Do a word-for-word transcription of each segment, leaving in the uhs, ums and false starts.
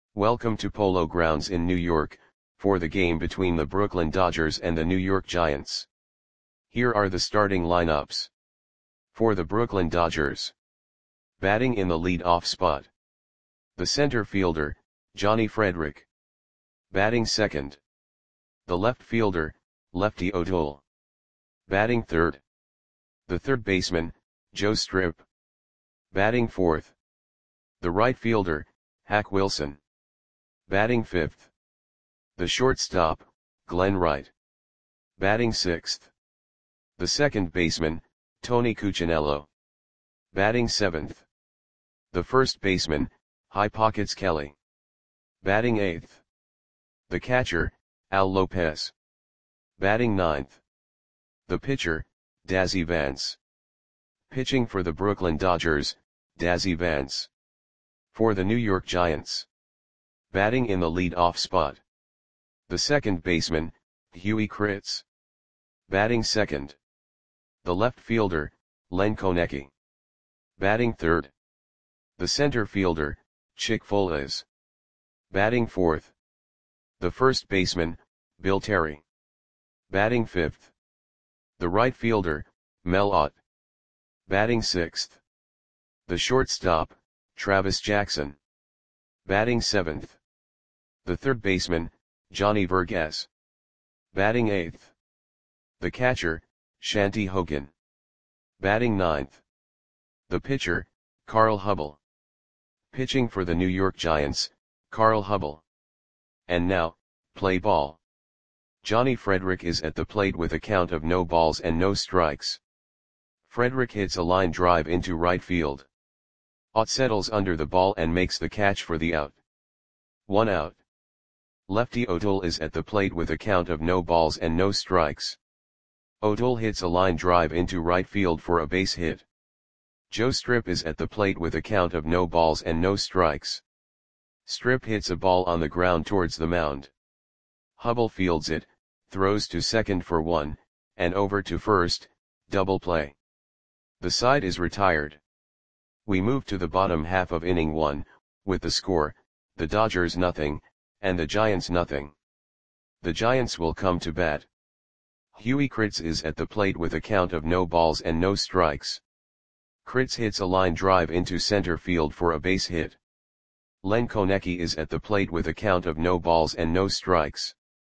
Welcome to Polo Grounds in New York, for the game between the Brooklyn Dodgers and the New York Giants. Here are the starting lineups. For the Brooklyn Dodgers. Batting in the lead-off spot. The center fielder, Johnny Frederick. Batting second. The left fielder, Lefty O'Toole. Batting third. The third baseman, Joe Strip. Batting fourth. The right fielder, Hack Wilson. Batting fifth. The shortstop, Glenn Wright. Batting sixth. The second baseman, Tony Cuccinello. Batting seventh. The first baseman, High Pockets Kelly. Batting eighth. The catcher, Al Lopez. Batting ninth. The pitcher, Dazzy Vance. Pitching for the Brooklyn Dodgers, Dazzy Vance. For the New York Giants. Batting in the lead-off spot. The second baseman, Huey Kritz. Batting second. The left fielder, Len Konecki. Batting third. The center fielder, Chick Folas. Batting fourth. The first baseman, Bill Terry. Batting fifth. The right fielder, Mel Ott. Batting sixth. The shortstop, Travis Jackson. Batting seventh. The third baseman, Johnny Vergas. Batting eighth. The catcher, Shanty Hogan. Batting ninth. The pitcher, Carl Hubbell. Pitching for the New York Giants, Carl Hubbell. And now, play ball. Johnny Frederick is at the plate with a count of no balls and no strikes. Frederick hits a line drive into right field. Ott settles under the ball and makes the catch for the out. One out. Lefty O'Toole is at the plate with a count of no balls and no strikes. O'Toole hits a line drive into right field for a base hit. Joe Strip is at the plate with a count of no balls and no strikes. Strip hits a ball on the ground towards the mound. Hubbell fields it, throws to second for one, and over to first, double play. The side is retired. We move to the bottom half of inning one, with the score, the Dodgers nothing, and the Giants nothing. The Giants will come to bat. Huey Kritz is at the plate with a count of no balls and no strikes. Kritz hits a line drive into center field for a base hit. Len Konecki is at the plate with a count of no balls and no strikes.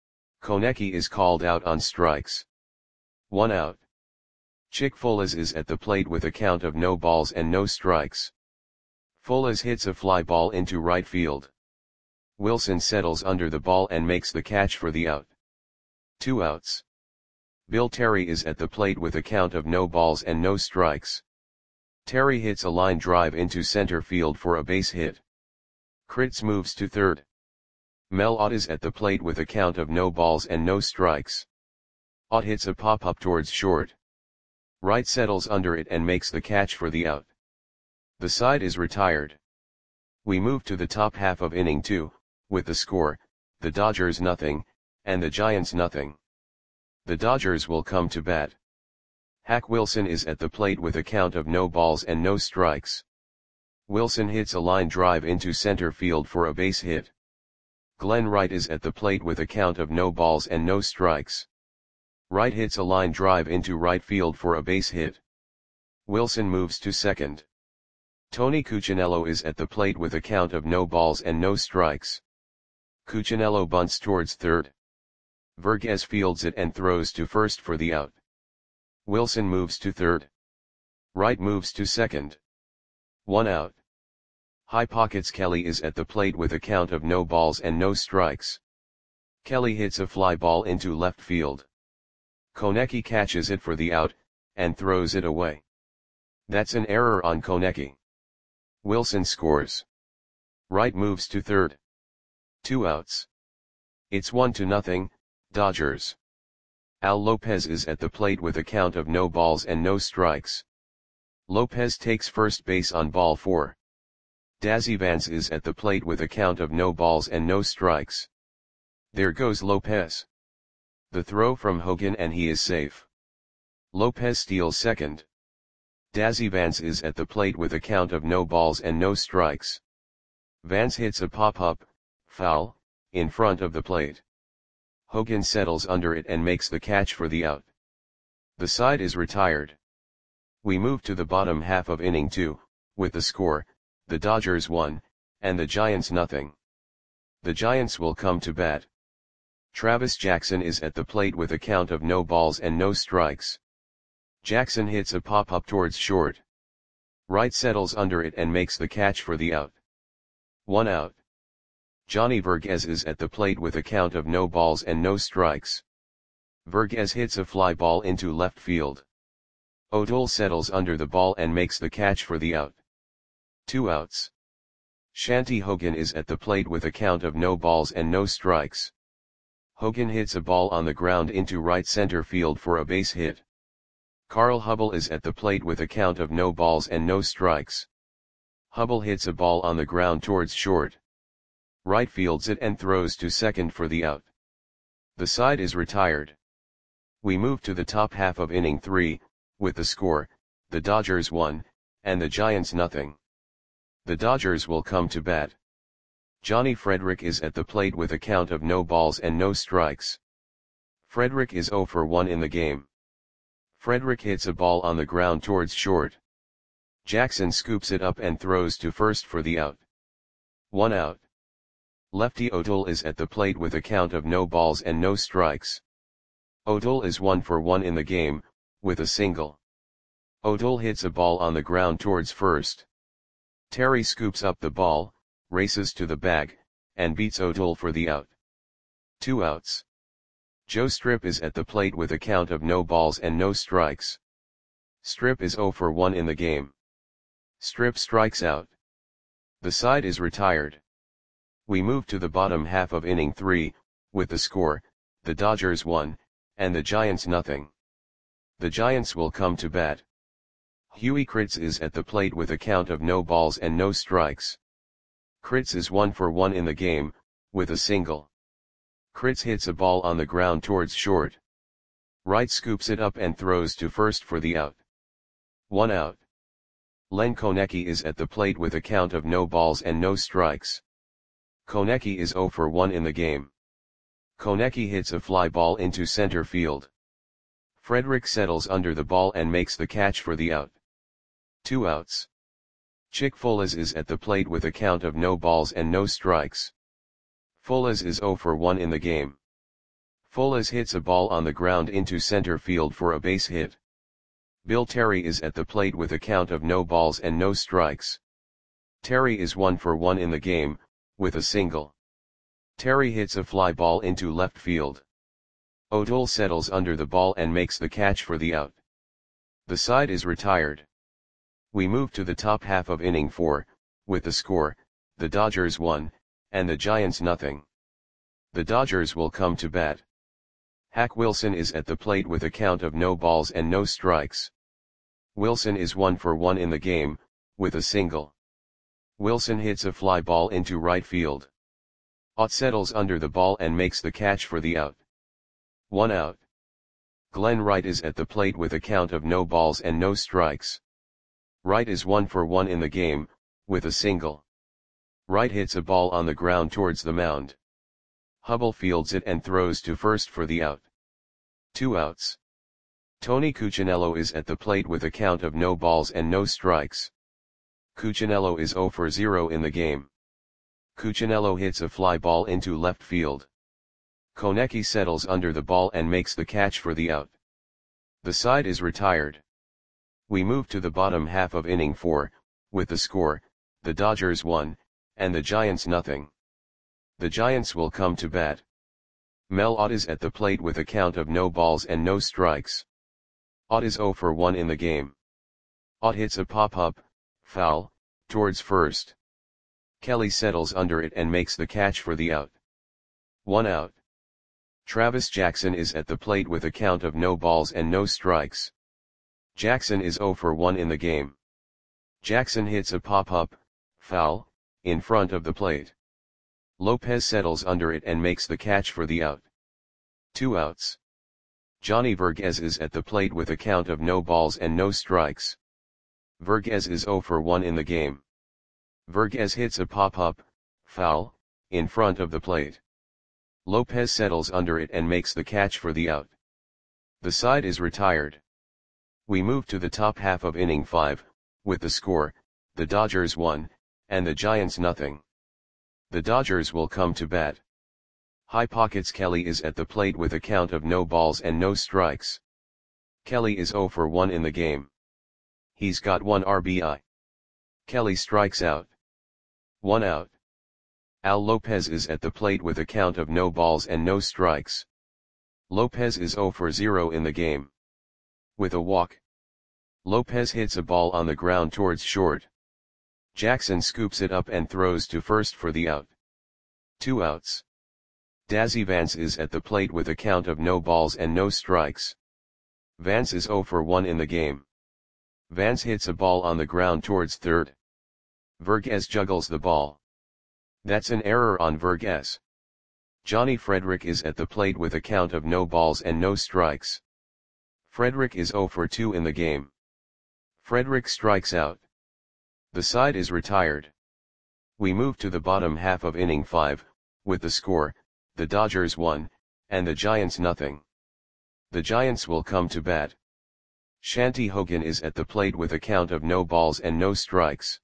Konecki is called out on strikes. One out. Chick Folas is at the plate with a count of no balls and no strikes. Folas hits a fly ball into right field. Wilson settles under the ball and makes the catch for the out. Two outs. Bill Terry is at the plate with a count of no balls and no strikes. Terry hits a line drive into center field for a base hit. Kritz moves to third. Mel Ott is at the plate with a count of no balls and no strikes. Ott hits a pop-up towards short. Wright settles under it and makes the catch for the out. The side is retired. We move to the top half of inning two, with the score, the Dodgers nothing, and the Giants nothing. The Dodgers will come to bat. Hack Wilson is at the plate with a count of no balls and no strikes. Wilson hits a line drive into center field for a base hit. Glenn Wright is at the plate with a count of no balls and no strikes. Wright hits a line drive into right field for a base hit. Wilson moves to second. Tony Cuccinello is at the plate with a count of no balls and no strikes. Cuccinello bunts towards third. Vergas fields it and throws to first for the out. Wilson moves to third. Wright moves to second. One out. High Pockets Kelly is at the plate with a count of no balls and no strikes. Kelly hits a fly ball into left field. Konecki catches it for the out, and throws it away. That's an error on Konecki. Wilson scores. Wright moves to third. Two outs. It's one to nothing, Dodgers. Al Lopez is at the plate with a count of no balls and no strikes. Lopez takes first base on ball four. Dazzy Vance is at the plate with a count of no balls and no strikes. There goes Lopez. The throw from Hogan and he is safe. Lopez steals second. Dazzy Vance is at the plate with a count of no balls and no strikes. Vance hits a pop-up, foul, in front of the plate. Hogan settles under it and makes the catch for the out. The side is retired. We move to the bottom half of inning two, with the score, the Dodgers one, and the Giants nothing. The Giants will come to bat. Travis Jackson is at the plate with a count of no balls and no strikes. Jackson hits a pop-up towards short. Wright settles under it and makes the catch for the out. One out. Johnny Verghese is at the plate with a count of no balls and no strikes. Verghese hits a fly ball into left field. O'Toole settles under the ball and makes the catch for the out. Two outs. Shanty Hogan is at the plate with a count of no balls and no strikes. Hogan hits a ball on the ground into right center field for a base hit. Carl Hubbell is at the plate with a count of no balls and no strikes. Hubbell hits a ball on the ground towards short. Wright fields it and throws to second for the out. The side is retired. We move to the top half of inning three, with the score, the Dodgers one, and the Giants nothing. The Dodgers will come to bat. Johnny Frederick is at the plate with a count of no balls and no strikes. Frederick is zero for one in the game. Frederick hits a ball on the ground towards short. Jackson scoops it up and throws to first for the out. One out. Lefty O'Toole is at the plate with a count of no balls and no strikes. O'Toole is one for one in the game, with a single. O'Toole hits a ball on the ground towards first. Terry scoops up the ball, races to the bag, and beats O'Toole for the out. Two outs. Joe Strip is at the plate with a count of no balls and no strikes. Strip is zero for one in the game. Strip strikes out. The side is retired. We move to the bottom half of inning three, with the score, the Dodgers one, and the Giants nothing. The Giants will come to bat. Huey Kritz is at the plate with a count of no balls and no strikes. Kritz is one for one in the game, with a single. Kritz hits a ball on the ground towards short. Wright scoops it up and throws to first for the out. One out. Len Konecki is at the plate with a count of no balls and no strikes. Konecki is zero for one in the game. Konecki hits a fly ball into center field. Frederick settles under the ball and makes the catch for the out. Two outs. Chick Foles is at the plate with a count of no balls and no strikes. Foles is zero for one in the game. Foles hits a ball on the ground into center field for a base hit. Bill Terry is at the plate with a count of no balls and no strikes. Terry is one for one in the game, with a single. Terry hits a fly ball into left field. O'Toole settles under the ball and makes the catch for the out. The side is retired. We move to the top half of inning four, with the score, the Dodgers one, and the Giants nothing. The Dodgers will come to bat. Hack Wilson is at the plate with a count of no balls and no strikes. Wilson is one for one in the game, with a single. Wilson hits a fly ball into right field. Ott settles under the ball and makes the catch for the out. One out. Glenn Wright is at the plate with a count of no balls and no strikes. Wright is one for one in the game, with a single. Wright hits a ball on the ground towards the mound. Hubbell fields it and throws to first for the out. Two outs. Tony Cuccinello is at the plate with a count of no balls and no strikes. Cuccinello is zero for zero in the game. Cuccinello hits a fly ball into left field. Konecki settles under the ball and makes the catch for the out. The side is retired. We move to the bottom half of inning four, with the score, the Dodgers one, and the Giants nothing. The Giants will come to bat. Mel Ott is at the plate with a count of no balls and no strikes. Ott is zero for one in the game. Ott hits a pop-up, foul, towards first. Kelly settles under it and makes the catch for the out. One out. Travis Jackson is at the plate with a count of no balls and no strikes. Jackson is zero for one in the game. Jackson hits a pop-up, foul, in front of the plate. Lopez settles under it and makes the catch for the out. Two outs. Johnny Verghese is at the plate with a count of no balls and no strikes. Verghese is zero for one in the game. Verghese hits a pop-up, foul, in front of the plate. Lopez settles under it and makes the catch for the out. The side is retired. We move to the top half of inning five, with the score, the Dodgers one, and the Giants nothing. The Dodgers will come to bat. High Pockets Kelly is at the plate with a count of no balls and no strikes. Kelly is oh for one in the game. He's got one R B I. Kelly strikes out. One out. Al Lopez is at the plate with a count of no balls and no strikes. Lopez is oh for zero in the game. With a walk. Lopez hits a ball on the ground towards short. Jackson scoops it up and throws to first for the out. Two outs. Dazzy Vance is at the plate with a count of no balls and no strikes. Vance is oh for one in the game. Vance hits a ball on the ground towards third. Vergez juggles the ball. That's an error on Vergez. Johnny Frederick is at the plate with a count of no balls and no strikes. Frederick is oh for two in the game. Frederick strikes out. The side is retired. We move to the bottom half of inning five, with the score, the Dodgers one, and the Giants nothing. The Giants will come to bat. Shanty Hogan is at the plate with a count of no balls and no strikes.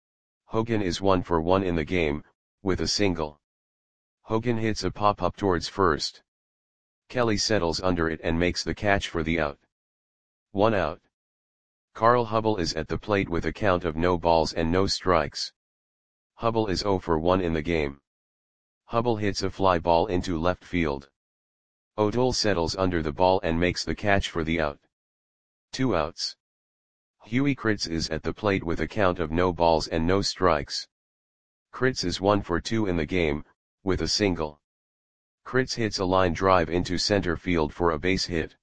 Hogan is one for one in the game, with a single. Hogan hits a pop-up towards first. Kelly settles under it and makes the catch for the out. One out. Carl Hubble is at the plate with a count of no balls and no strikes. Hubble is oh for one in the game. Hubble hits a fly ball into left field. O'Toole settles under the ball and makes the catch for the out. Two outs. Huey Kritz is at the plate with a count of no balls and no strikes. Kritz is one for two in the game, with a single. Kritz hits a line drive into center field for a base hit.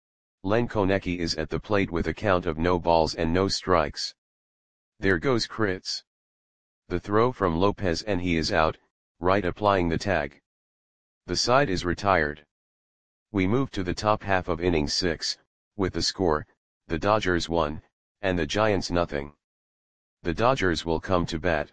Len Konecki is at the plate with a count of no balls and no strikes. There goes Kritz. The throw from Lopez and he is out, right applying the tag. The side is retired. We move to the top half of inning six, with the score, the Dodgers one, and the Giants nothing. The Dodgers will come to bat.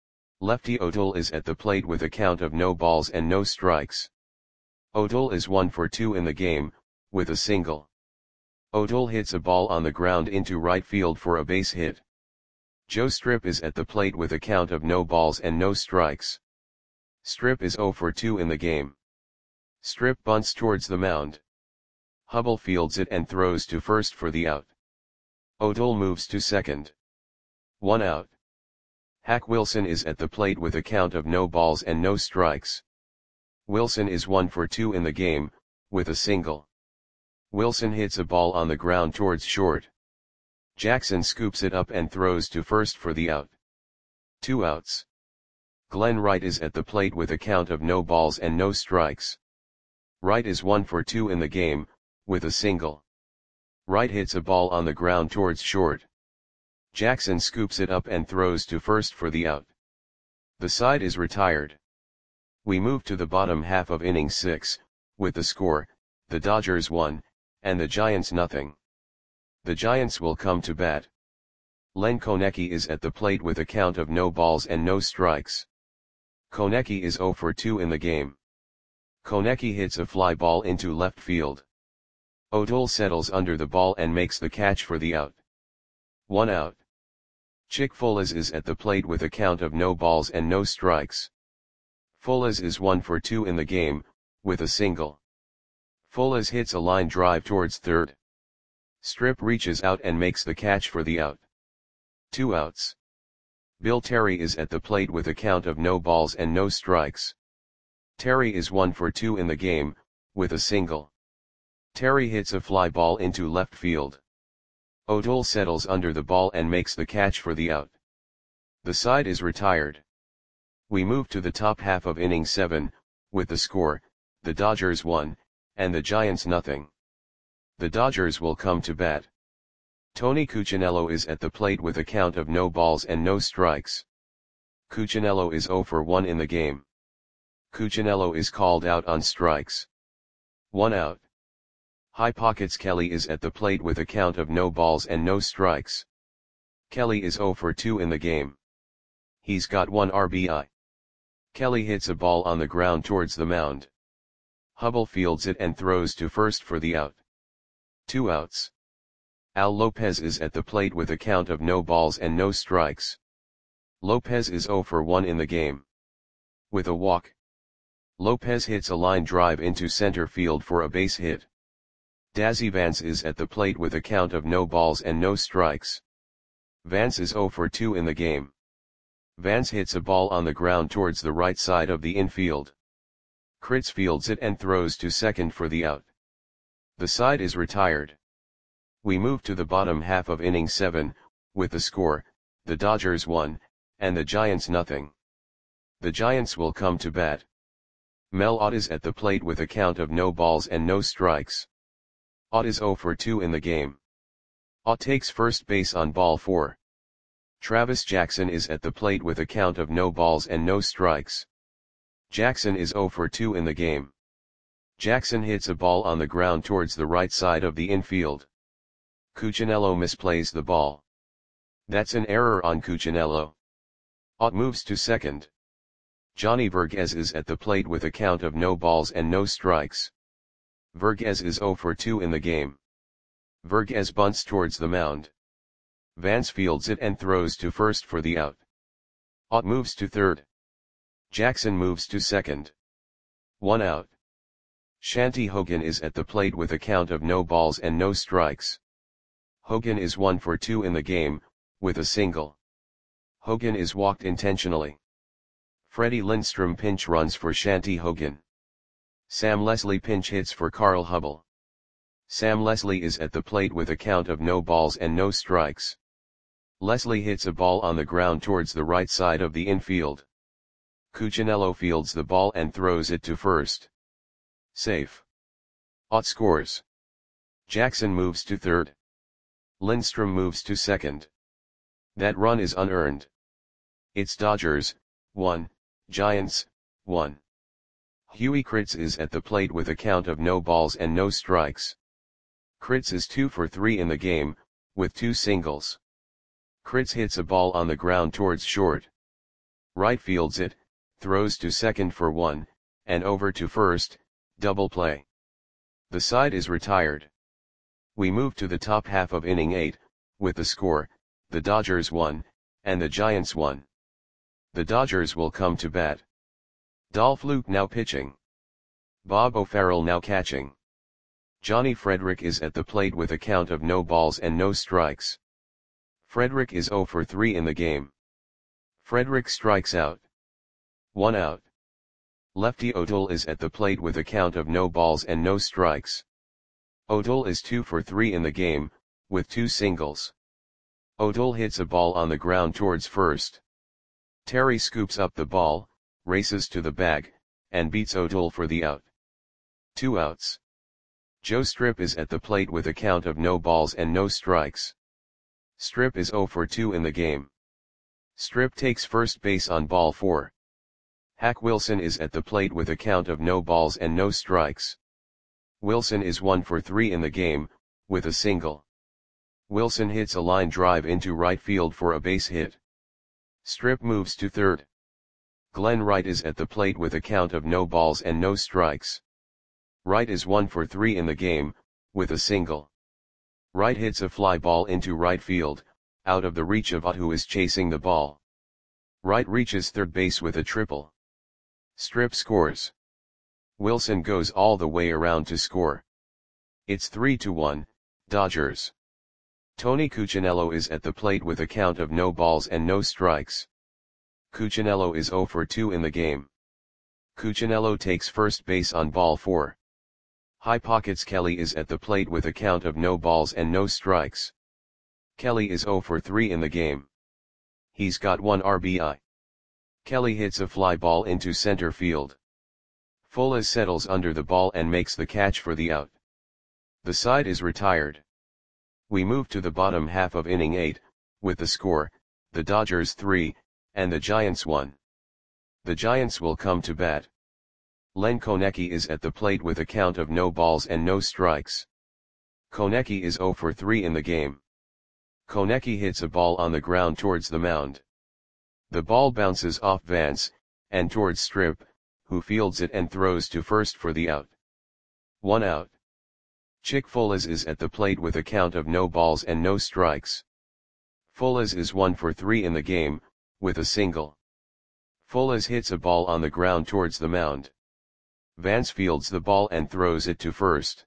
Lefty O'Toole is at the plate with a count of no balls and no strikes. O'Toole is one for two in the game, with a single. O'Toole hits a ball on the ground into right field for a base hit. Joe Strip is at the plate with a count of no balls and no strikes. Strip is oh for two in the game. Strip bunts towards the mound. Hubble fields it and throws to first for the out. O'Toole moves to second. One out. Hack Wilson is at the plate with a count of no balls and no strikes. Wilson is one for two in the game, with a single. Wilson hits a ball on the ground towards short. Jackson scoops it up and throws to first for the out. Two outs. Glenn Wright is at the plate with a count of no balls and no strikes. Wright is one for two in the game, with a single. Wright hits a ball on the ground towards short. Jackson scoops it up and throws to first for the out. The side is retired. We move to the bottom half of inning six, with the score, the Dodgers one, and the Giants nothing. The Giants will come to bat. Len Konecki is at the plate with a count of no balls and no strikes. Konecki is oh for two in the game. Konecki hits a fly ball into left field. O'Toole settles under the ball and makes the catch for the out. One out. Chick Folas is at the plate with a count of no balls and no strikes. Folas is one for two in the game, with a single. Folas hits a line drive towards third. Strip reaches out and makes the catch for the out. Two outs. Bill Terry is at the plate with a count of no balls and no strikes. Terry is one for two in the game, with a single. Terry hits a fly ball into left field. O'Toole settles under the ball and makes the catch for the out. The side is retired. We move to the top half of inning seven, with the score, the Dodgers one, and the Giants nothing. The Dodgers will come to bat. Tony Cuccinello is at the plate with a count of no balls and no strikes. Cuccinello is oh for one in the game. Cuccinello is called out on strikes. One out. High Pockets Kelly is at the plate with a count of no balls and no strikes. Kelly is oh for two in the game. He's got one R B I. Kelly hits a ball on the ground towards the mound. Hubble fields it and throws to first for the out. Two outs. Al Lopez is at the plate with a count of no balls and no strikes. Lopez is zero for one in the game. With a walk, Lopez hits a line drive into center field for a base hit. Dazzy Vance is at the plate with a count of no balls and no strikes. Vance is zero for two in the game. Vance hits a ball on the ground towards the right side of the infield. Kritz fields it and throws to second for the out. The side is retired. We move to the bottom half of inning seven, with the score, the Dodgers one, and the Giants nothing. The Giants will come to bat. Mel Ott is at the plate with a count of no balls and no strikes. Ott is zero for two in the game. Ott takes first base on ball four. Travis Jackson is at the plate with a count of no balls and no strikes. Jackson is zero for two in the game. Jackson hits a ball on the ground towards the right side of the infield. Cuccinello misplays the ball. That's an error on Cuccinello. Ott moves to second. Johnny Verghese is at the plate with a count of no balls and no strikes. Verghese is zero for two in the game. Verghese bunts towards the mound. Vance fields it and throws to first for the out. Ott moves to third. Jackson moves to second. One out. Shanty Hogan is at the plate with a count of no balls and no strikes. Hogan is one for two in the game, with a single. Hogan is walked intentionally. Freddie Lindstrom pinch runs for Shanty Hogan. Sam Leslie pinch hits for Carl Hubble. Sam Leslie is at the plate with a count of no balls and no strikes. Leslie hits a ball on the ground towards the right side of the infield. Cuccinello fields the ball and throws it to first. Safe. Ott scores. Jackson moves to third. Lindstrom moves to second. That run is unearned. It's Dodgers, one, Giants, one. Huey Kritz is at the plate with a count of no balls and no strikes. Kritz is two for three in the game, with two singles. Kritz hits a ball on the ground towards short. Right fields it, throws to second for one, and over to first, double play. The side is retired. We move to the top half of inning eight, with the score, the Dodgers one, and the Giants one. The Dodgers will come to bat. Dolph Luke now pitching. Bob O'Farrell now catching. Johnny Frederick is at the plate with a count of no balls and no strikes. Frederick is zero for three in the game. Frederick strikes out. One out. Lefty O'Toole is at the plate with a count of no balls and no strikes. O'Toole is two for three in the game, with two singles. O'Toole hits a ball on the ground towards first. Terry scoops up the ball, races to the bag, and beats O'Toole for the out. Two outs. Joe Strip is at the plate with a count of no balls and no strikes. Strip is zero for two in the game. Strip takes first base on ball four. Hack Wilson is at the plate with a count of no balls and no strikes. Wilson is one for three in the game, with a single. Wilson hits a line drive into right field for a base hit. Strip moves to third. Glenn Wright is at the plate with a count of no balls and no strikes. Wright is one for three in the game, with a single. Wright hits a fly ball into right field, out of the reach of Ott, who is chasing the ball. Wright reaches third base with a triple. Strip scores. Wilson goes all the way around to score. It's three to one, Dodgers. Tony Cuccinello is at the plate with a count of no balls and no strikes. Cuccinello is zero for two in the game. Cuccinello takes first base on ball four. High Pockets Kelly is at the plate with a count of no balls and no strikes. Kelly is zero for three in the game. He's got one R B I. Kelly hits a fly ball into center field. Fuller settles under the ball and makes the catch for the out. The side is retired. We move to the bottom half of inning eight, with the score, the Dodgers three, and the Giants one. The Giants will come to bat. Len Konecki is at the plate with a count of no balls and no strikes. Konecki is zero for three in the game. Konecki hits a ball on the ground towards the mound. The ball bounces off Vance, and towards Strip, who fields it and throws to first for the out. One out. Chick Fullers is at the plate with a count of no balls and no strikes. Fullers is one for three in the game, with a single. Fullers hits a ball on the ground towards the mound. Vance fields the ball and throws it to first.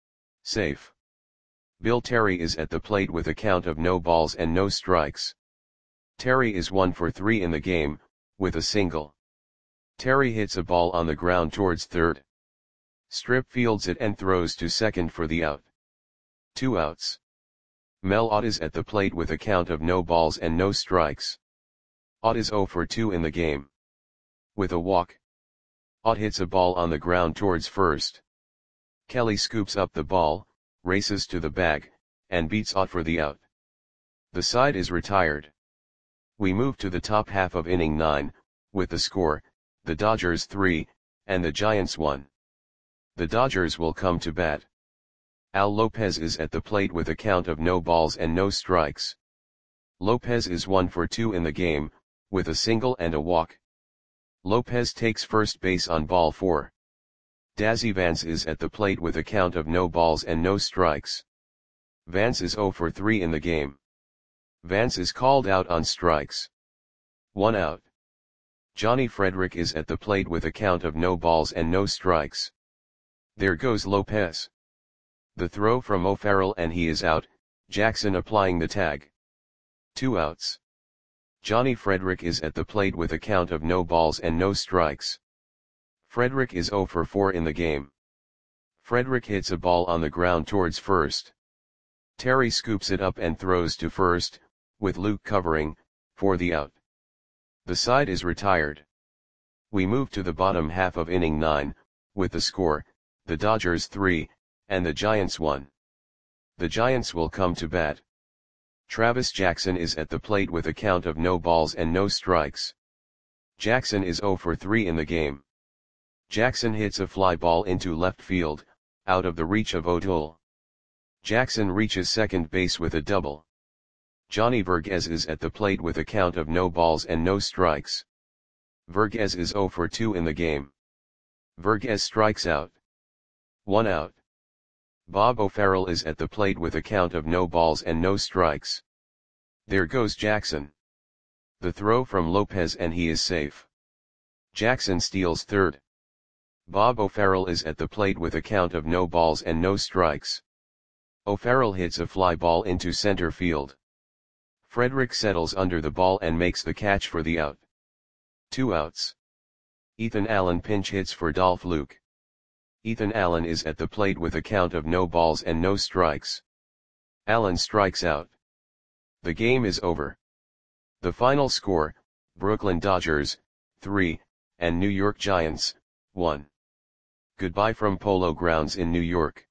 Safe. Bill Terry is at the plate with a count of no balls and no strikes. Terry is one for three in the game, with a single. Terry hits a ball on the ground towards third. Strip fields it and throws to second for the out. Two outs. Mel Ott is at the plate with a count of no balls and no strikes. Ott is zero for two in the game. With a walk. Ott hits a ball on the ground towards first. Kelly scoops up the ball, races to the bag, and beats Ott for the out. The side is retired. We move to the top half of inning nine, with the score, the Dodgers three, and the Giants one. The Dodgers will come to bat. Al Lopez is at the plate with a count of no balls and no strikes. Lopez is one for two in the game, with a single and a walk. Lopez takes first base on ball four. Dazzy Vance is at the plate with a count of no balls and no strikes. Vance is zero for three in the game. Vance is called out on strikes. One out. Johnny Frederick is at the plate with a count of no balls and no strikes. There goes Lopez. The throw from O'Farrell and he is out, Jackson applying the tag. Two outs. Johnny Frederick is at the plate with a count of no balls and no strikes. Frederick is zero for four in the game. Frederick hits a ball on the ground towards first. Terry scoops it up and throws to first, with Luke covering, for the out. The side is retired. We move to the bottom half of inning nine, with the score, the Dodgers three, and the Giants one. The Giants will come to bat. Travis Jackson is at the plate with a count of no balls and no strikes. Jackson is zero for three in the game. Jackson hits a fly ball into left field, out of the reach of O'Toole. Jackson reaches second base with a double. Johnny Verghese is at the plate with a count of no balls and no strikes. Verghese is zero for two in the game. Verghese strikes out. One out. Bob O'Farrell is at the plate with a count of no balls and no strikes. There goes Jackson. The throw from Lopez and he is safe. Jackson steals third. Bob O'Farrell is at the plate with a count of no balls and no strikes. O'Farrell hits a fly ball into center field. Frederick settles under the ball and makes the catch for the out. Two outs. Ethan Allen pinch hits for Dolph Luke. Ethan Allen is at the plate with a count of no balls and no strikes. Allen strikes out. The game is over. The final score, Brooklyn Dodgers, three, and New York Giants, one. Goodbye from Polo Grounds in New York.